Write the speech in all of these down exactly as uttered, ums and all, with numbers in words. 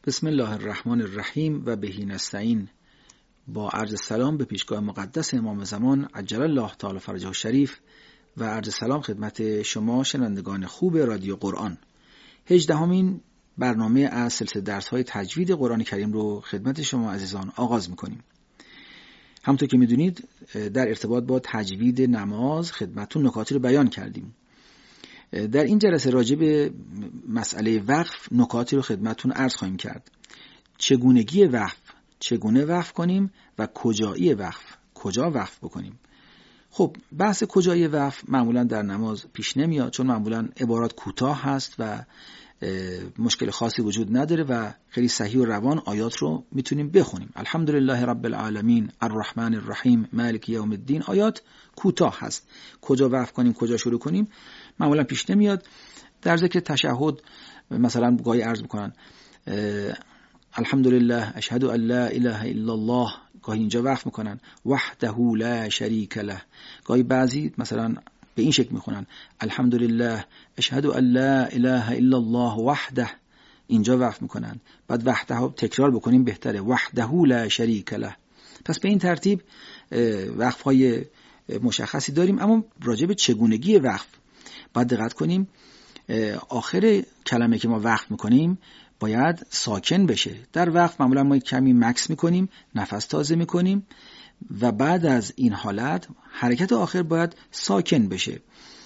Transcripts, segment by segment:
بسم الله الرحمن الرحیم و بهی نستعین. با عرض سلام به پیشگاه مقدس امام زمان عجل الله تعالی فرجه الشریف و عرض سلام خدمت شما شنوندگان خوب رادیو قرآن. هجدهمین برنامه از سلسله درس‌های تجوید قرآن کریم رو خدمت شما عزیزان آغاز می‌کنیم. همونطور که می‌دونید در ارتباط با تجوید نماز خدمتتون نکاتی رو بیان کردیم. در این جلسه راجع به مسئله وقف نکاتی رو خدمتتون عرض خواهیم کرد. چگونگی وقف، چگونه وقف کنیم و کجایی وقف، کجا وقف بکنیم. خب بحث کجایی وقف معمولا در نماز پیش نمیاد، چون معمولا عبارات کوتاه هست و مشکل خاصی وجود نداره و خیلی صحیح و روان آیات رو میتونیم بخونیم. الحمدلله رب العالمین الرحمن الرحیم مالک یوم الدین. آیات کوتاه هست. کجا وقف کنیم، کجا شروع کنیم معمولا پیش نمیاد. در ذکر تشهد مثلا گاهی عرض میکنن الحمدلله اشهد ان لا اله الا الله، گاهی اینجا وقف میکنن وحده لا شریک له. گاهی بعضی مثلا به این شکل میخونن الحمدلله اشهد ان لا اله الا الله وحده، اینجا وقف میکنن. بعد وحده ها تکرار بکنیم بهتره، وحده لا شریک له. پس به این ترتیب وقف های مشخصی داریم. اما راجع به چگونگی وقف باید دقت کنیم. آخر کلمه که ما وقف میکنیم باید ساکن بشه. در وقف معمولا ما کمی مکس میکنیم، نفس تازه میکنیم و بعد از این حالت حرکت آخر باید ساکن بشه.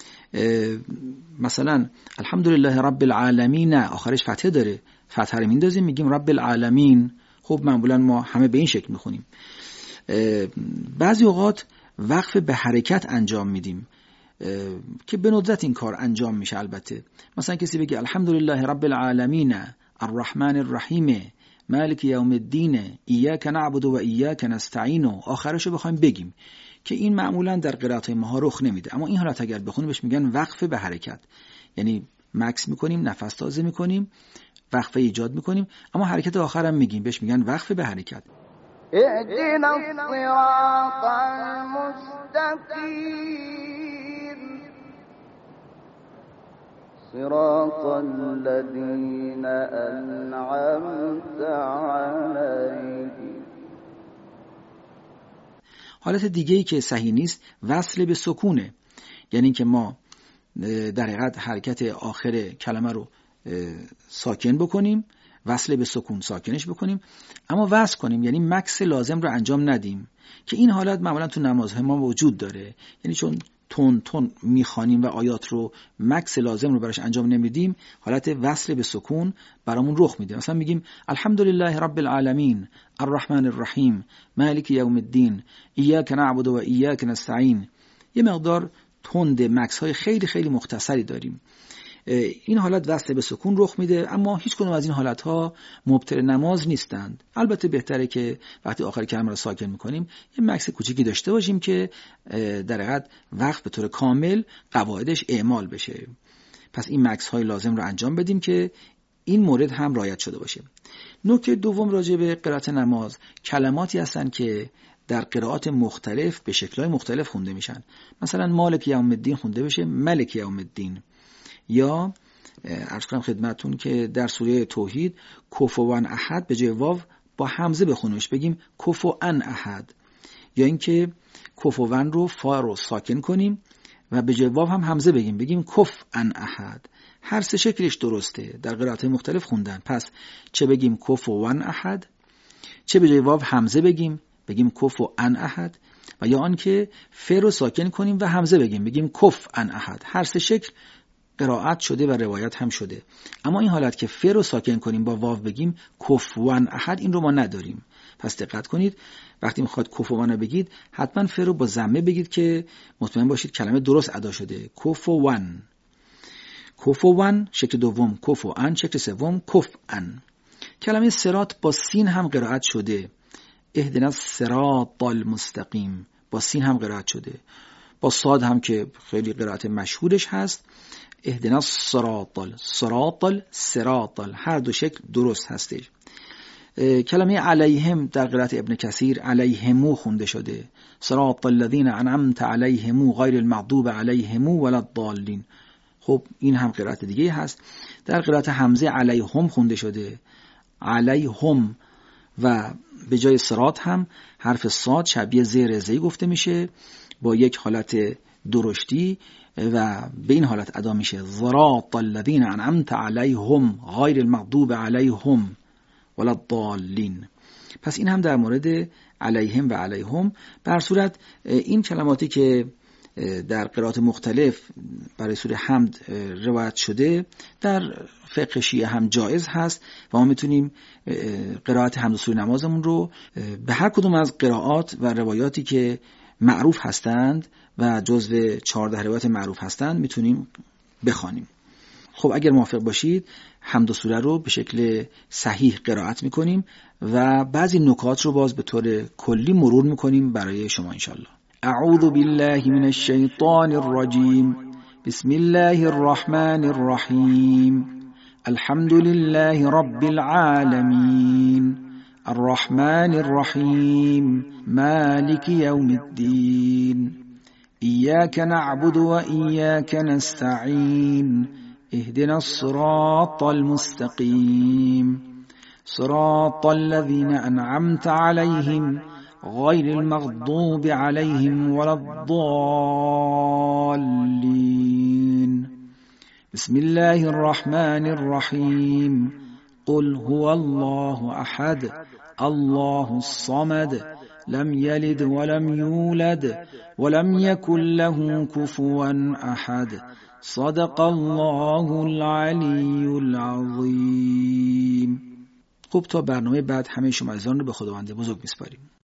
مثلا الحمدلله رب العالمین آخرش فتحه داره، فتحه رو میندازیم میگیم رب العالمین. خب معمولا ما همه به این شکل میخونیم. بعضی اوقات وقف به حرکت انجام میدیم که به ندرت این کار انجام میشه. البته مثلا کسی بگه الحمدلله رب العالمین الرحمن الرحیم مالک یوم الدین ایاک نعبد و ایاک نستعین، آخرشو بخوایم بگیم که این معمولا در قرائت ما رخ نمیده. اما این حالت اگر بخونیم بهش میگن وقف به حرکت، یعنی مکس میکنیم، نفس تازه میکنیم، وقفه ایجاد میکنیم، اما حرکت آخر هم میگیم، بهش میگن وقف به حرکت. اهدنا الصراط المستقیم صراط الذين أنعمت عليهم. حالت دیگه‌ای که صحیح نیست وصل به سکونه، یعنی که ما در حقیقت حرکت آخر کلمه رو ساکن بکنیم، وصل به سکون ساکنش بکنیم، اما وصل کنیم یعنی مکس لازم رو انجام ندیم، که این حالت معمولا تو نمازهای ما وجود داره. یعنی چون تون تون میخوانیم و آیات رو مکس لازم رو براش انجام نمیدیم، حالت وصل به سکون برامون رخ میده. مثلا میگیم الحمدلله رب العالمین الرحمن الرحیم مالک یوم الدین ایاک نعبد و ایاک نستعین. یه مقدار تند مکس های خیلی خیلی مختصری داریم. این حالت وصل به سکون رخ میده، اما هیچ کدوم از این حالت ها مبطل نماز نیستند. البته بهتره که وقتی آخر کلمه رو ساکن میکنیم یه مکس کوچیکی داشته باشیم که در حقیقت وقت به طور کامل قواعدش اعمال بشه. پس این مکس های لازم رو انجام بدیم که این مورد هم رعایت شده باشه. نکته دوم راجع به قرائت نماز، کلماتی هستن که در قرائات مختلف به شکل‌های مختلف خونده میشن. مثلا مالک یوم الدین خونده بشه ملک یوم الدین، یا عرض کنم خدمتون که در سوره توحید کفوان احد به جای واو با همزه بخونیمش، بگیم کفوان احد، یا اینکه کفوان رو فا رو ساکن کنیم و به جای واو هم همزه بگیم، بگیم کفوان احد. هر سه شکلش درسته، در قرائات مختلف خوندن. پس چه بگیم کفوان احد، چه به جای واو همزه بگیم بگیم کفوان احد، و یا آن که ف رو ساکن کنیم و همزه بگیم بگیم کفوان احد. هر سه شکل قرائت شده و روایت هم شده. اما این حالت که ف رو ساکن کنیم با واو بگیم کفوان احد، این رو ما نداریم. پس دقت کنید وقتی میخواد کفوان بگید حتما ف رو با ضمه بگید که مطمئن باشید کلمه درست ادا شده. کفوان، کفوان شکل دوم، کفوان شکل سوم، کفان. کلمه صراط با سین هم قرائت شده، اهدنا الصراط المستقیم با سین هم قرائت شده، با صاد هم که خیلی قرائت مشهورش هست اهدنا الصراط الصراط الصراط، هر دو شکل درست هستش. کلمه علیهم در قرائت ابن کثیر علیهمو خونده شده، صراط الذین انعمت علیهم غیر المغضوب علیهم ولا الضالین. خب این هم قرائت دیگه هست. در قرائت حمزه علیهم خونده شده علیهم و به جای صراط هم حرف صاد شبیه ز رضایی گفته میشه با یک حالت درشتی و به این حالت ادا میشه صراط الذین انعمت علیهم غیر المغضوب علیهم ولا الضالین. پس این هم در مورد علیهم و علیهم. به هر صورت این کلماتی که در قرائات مختلف برای سوره حمد روایت شده در فقه شیعه هم جایز هست و ما میتونیم قرائت حمد و سوره نمازمون رو به هر کدوم از قرائات و روایاتی که معروف هستند و جزو چهارده روایت معروف هستند میتونیم بخوانیم. خب اگر موافق باشید حمد و سوره رو به شکل صحیح قرائت میکنیم و بعضی نکات رو باز به طور کلی مرور میکنیم برای شما انشالله. اعوذ بالله من الشیطان الرجیم. بسم الله الرحمن الرحیم. الحمد لله رب العالمین الرحمن الرحیم مالک یوم الدین إياك نعبد وإياك نستعين اهدنا الصراط المستقيم صراط الذين أنعمت عليهم غير المغضوب عليهم ولا الضالين. بسم الله الرحمن الرحيم. قل هو الله أحد الله الصمد لم يلد ولم يولد ولم يكن له كفوا أحد. صدق الله العلی العظیم. خب تا برنامه بعد همه شما عزیزان رو به خداوند بزرگ میسپاریم.